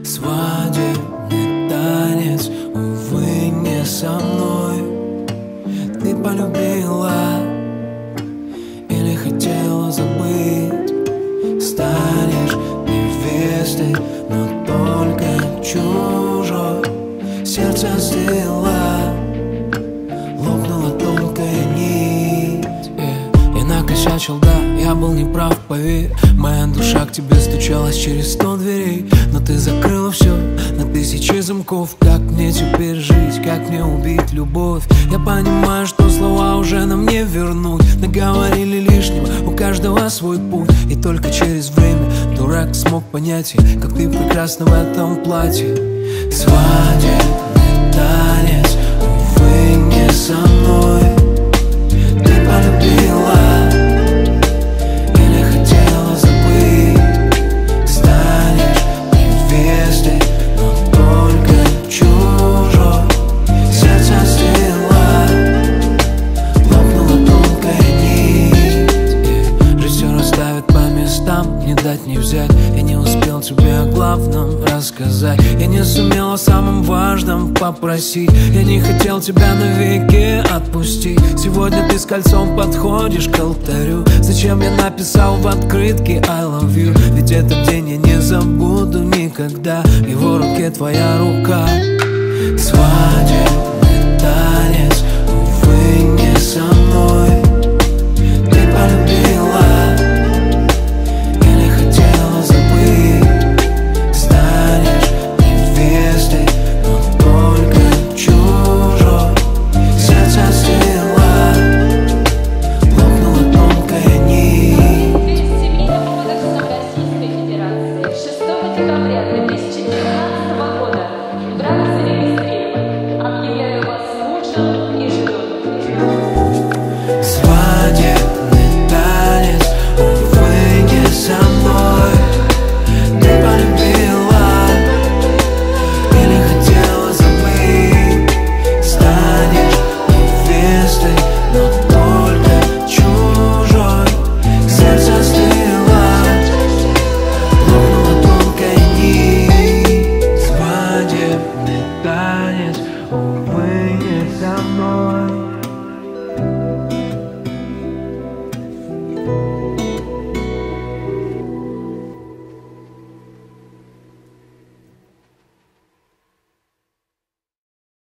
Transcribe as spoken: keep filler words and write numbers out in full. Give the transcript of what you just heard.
Свадебный танец, увы, не со мной. Ты полюбила или хотела забыть? Станешь невестой, но только чужой. Сердце остыло, лопнула тонкая нить. yeah. Я накосячил, да, я был неправ, поверь. Моя душа к тебе стучалась через сто дверей, но ты закрыла все на тысячи замков. Как мне теперь жить, как мне убить любовь? Я понимаю, что слова уже нам не вернуть. Наговорили лишнего, у каждого свой путь. И только через время дурак смог понять, как ты прекрасна в этом платье. Свадебный танец, увы, не со мной. Ты полюбила или хотела забыть? Станешь невестой, но только чужой. Сердце остыло, лопнула тонкая нить. Жизнь все расставит по местам, не дать не взять. Я не успел тебе о главном рассказать. Я не сумел о самом важном попросить. Я не хотел тебя навеки отпустить. Сегодня ты с кольцом подходишь к алтарю. Зачем я написал в открытке I love you? Ведь этот день я не забуду никогда. В его руке твоя рука. Свадебный танец, увы, не со мной. Ты полюбила или хотела забыть? Станешь невестой, но только чужой. Сердце остыло, лопнула тонкая нить. Перед семейным кодексом Российской Федерации шестого декабря две тысячи девятнадцатого